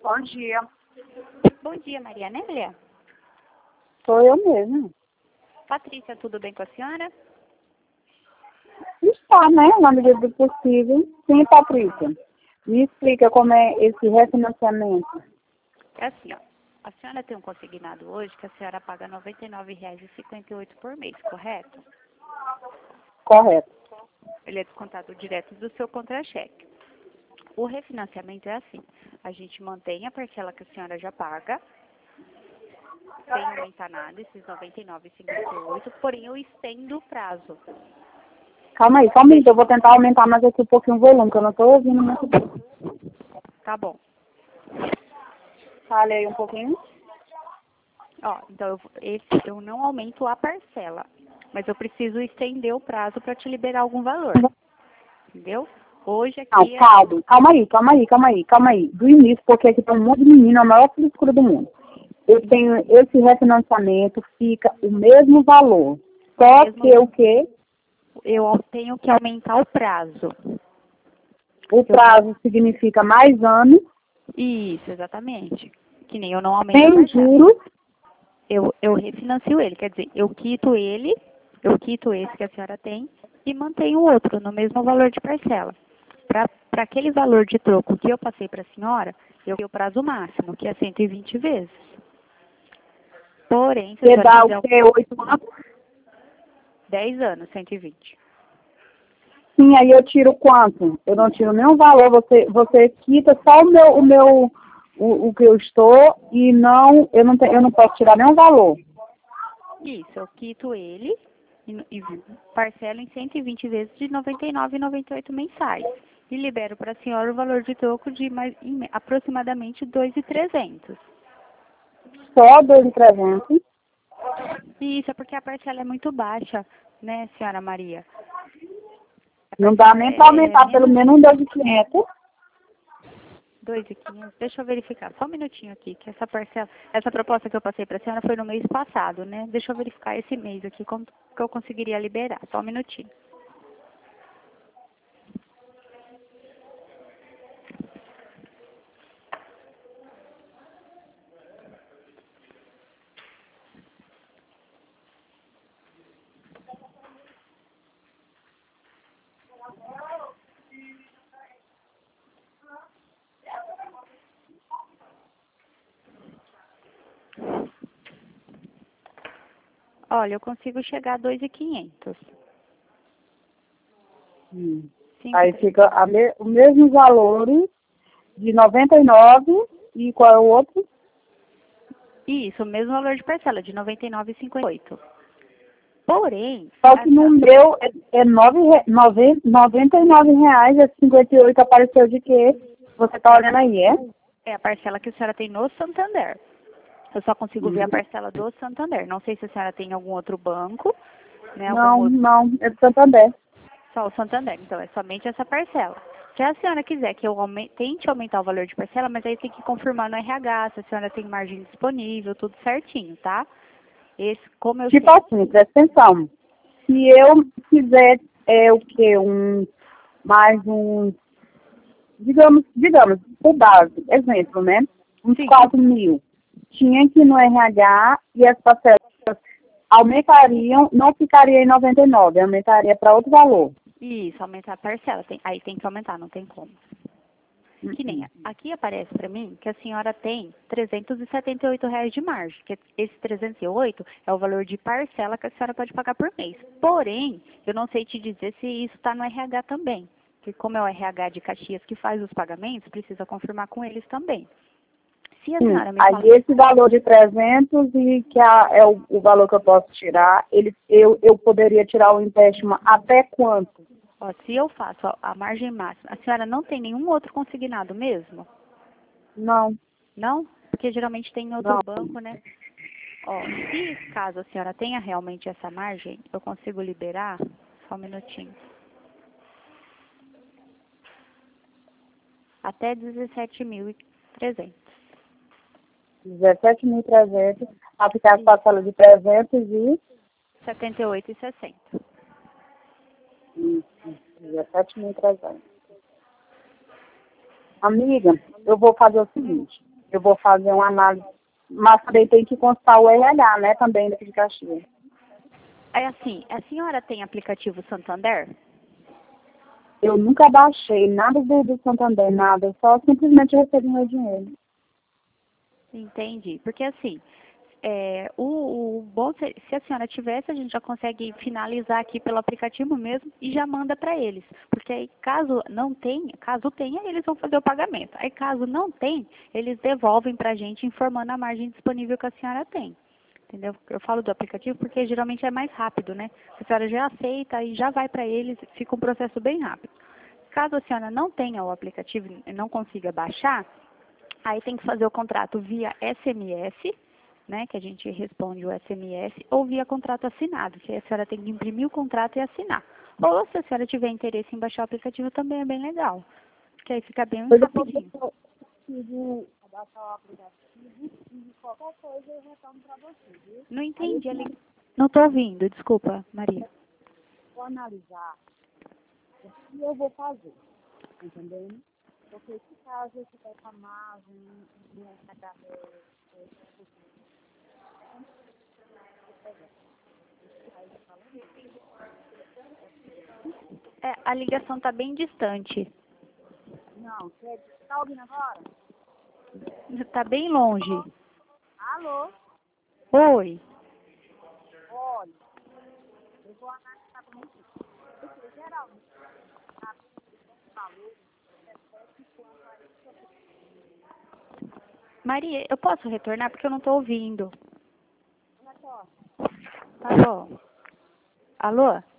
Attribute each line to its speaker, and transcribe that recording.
Speaker 1: Bom dia.
Speaker 2: Bom dia, Maria Nélia.
Speaker 1: Sou eu mesma.
Speaker 2: Patrícia, tudo bem com a senhora?
Speaker 1: Está, né? Na medida do possível. Sim, Patrícia. Me explica como é esse refinanciamento.
Speaker 2: É assim, ó. A senhora tem um consignado hoje que a senhora paga R$ 99,58 por mês, correto?
Speaker 1: Correto.
Speaker 2: Ele é descontado direto do seu contra-cheque. O refinanciamento é assim. A gente mantém a parcela que a senhora já paga, sem aumentar nada, esses R$ 99,58, porém eu estendo o prazo.
Speaker 1: Calma aí. Eu vou tentar aumentar mais aqui um pouquinho o volume, que eu não estou ouvindo muito bem.
Speaker 2: Tá bom.
Speaker 1: Fale aí um pouquinho.
Speaker 2: Ó, então eu não aumento a parcela, mas eu preciso estender o prazo para te liberar algum valor. Entendeu? Hoje aqui
Speaker 1: Não, calma aí. Do início, porque aqui tem um monte de menino, a maior frescura do mundo. Eu tenho esse refinanciamento, fica o mesmo valor. Só que o quê?
Speaker 2: eu tenho que aumentar o prazo.
Speaker 1: O prazo significa mais anos.
Speaker 2: Isso, exatamente. Que nem eu não aumento a
Speaker 1: Sem
Speaker 2: parcela.
Speaker 1: juros.
Speaker 2: Eu refinancio ele, quer dizer, eu quito esse que a senhora tem e mantenho o outro no mesmo valor de parcela. Para aquele valor de troco que eu passei para a senhora, eu tenho o prazo máximo, que é 120 vezes. Porém, se a
Speaker 1: Você
Speaker 2: senhora
Speaker 1: dá
Speaker 2: quiser
Speaker 1: o quê? 8 anos?
Speaker 2: 10 anos, 120.
Speaker 1: Sim, aí eu tiro quanto? Eu não tiro nenhum valor, você quita só o que eu estou e eu não posso tirar nenhum valor.
Speaker 2: Isso, eu quito ele e parcelo em 120 vezes de R$ 99,98 mensais. E libero para a senhora o valor de troco de aproximadamente R$ 2.300.
Speaker 1: Só 2.300.
Speaker 2: Isso, é porque a parcela é muito baixa, né, senhora Maria?
Speaker 1: Não dá nem para aumentar pelo menos um 2.500.
Speaker 2: 2.500. Deixa eu verificar, só um minutinho aqui, que essa proposta que eu passei para a senhora foi no mês passado, né? Deixa eu verificar esse mês aqui, como que eu conseguiria liberar, só um minutinho. Olha, eu consigo chegar a 2.500.
Speaker 1: Aí fica o mesmo valor de 99 e qual é o outro?
Speaker 2: Isso, o mesmo valor de parcela, de R$ 99,58. Porém...
Speaker 1: Só que no meu é R$ 99,58, é 58 apareceu de quê? Você tá olhando aí, é?
Speaker 2: É a parcela que a senhora tem no Santander. Eu só consigo ver a parcela do Santander. Não sei se a senhora tem algum outro banco, né?
Speaker 1: Não, é do Santander.
Speaker 2: Só o Santander. Então, é somente essa parcela. Se a senhora quiser que eu tente aumentar o valor de parcela, mas aí tem que confirmar no RH, se a senhora tem margem disponível, tudo certinho, tá? Como eu
Speaker 1: Tipo
Speaker 2: sei...
Speaker 1: assim, presta atenção. Se eu fizer o quê? Mais um, digamos, por base, exemplo, né? Uns
Speaker 2: Sim.
Speaker 1: 4.000. Tinha que ir no RH e as parcelas aumentariam, não ficaria em 99, aumentaria para outro valor.
Speaker 2: Isso, aumentar a parcela. Aí tem que aumentar, não tem como. Que nem aqui aparece para mim que a senhora tem R$ 378 de margem, que esse 308 é o valor de parcela que a senhora pode pagar por mês. Porém, eu não sei te dizer se isso está no RH também, porque como é o RH de Caxias que faz os pagamentos, precisa confirmar com eles também. Se a senhora me fala...
Speaker 1: Aí esse valor de 300 e que é o valor que eu posso tirar, eu poderia tirar o empréstimo até quanto?
Speaker 2: Ó, se eu faço a margem máxima, a senhora não tem nenhum outro consignado mesmo?
Speaker 1: Não.
Speaker 2: Não? Porque geralmente tem em outro banco, né? Ó, se caso a senhora tenha realmente essa margem, eu consigo liberar, só um minutinho, até 17.300.
Speaker 1: 17.300, a ficar com a parcela de 300 e...
Speaker 2: 78,60.
Speaker 1: Isso, 17.300. Amiga, eu vou fazer o seguinte. eu vou fazer uma análise, mas também tem que constar o RH, né, também daqui de Caxias.
Speaker 2: É assim, a senhora tem aplicativo Santander?
Speaker 1: Eu nunca baixei nada do Santander, nada, só simplesmente recebi meu dinheiro.
Speaker 2: Entendi. Porque assim, o bom, se a senhora tivesse, a gente já consegue finalizar aqui pelo aplicativo mesmo e já manda para eles. Porque aí, caso tenha, eles vão fazer o pagamento. Aí, caso não tenha, eles devolvem para a gente informando a margem disponível que a senhora tem. Entendeu? Eu falo do aplicativo porque geralmente é mais rápido, né? A senhora já aceita e já vai para eles, fica um processo bem rápido. Caso a senhora não tenha o aplicativo e não consiga baixar, aí tem que fazer o contrato via SMS, né, que a gente responde o SMS, ou via contrato assinado, que aí a senhora tem que imprimir o contrato e assinar. Ou se a senhora tiver interesse em baixar o aplicativo, também é bem legal, porque aí fica bem
Speaker 1: Pois eu
Speaker 2: rapidinho.
Speaker 1: preciso baixar o aplicativo e qualquer coisa eu retorno para você, viu?
Speaker 2: Não
Speaker 1: Aí eu
Speaker 2: entendi, não estou ouvindo, desculpa, Maria.
Speaker 1: vou analisar o que eu vou fazer, entendendo? Porque se caso eu tiver com a margem, não vai dar
Speaker 2: A ligação está bem distante,
Speaker 1: não, você está ouvindo agora?
Speaker 2: está bem longe.
Speaker 1: Alô?
Speaker 2: Oi.
Speaker 1: Olha, eu vou analisar como isso. Porque geralmente
Speaker 2: Maria, eu posso retornar porque eu não estou ouvindo.
Speaker 1: olha só,
Speaker 2: Alô? Alô?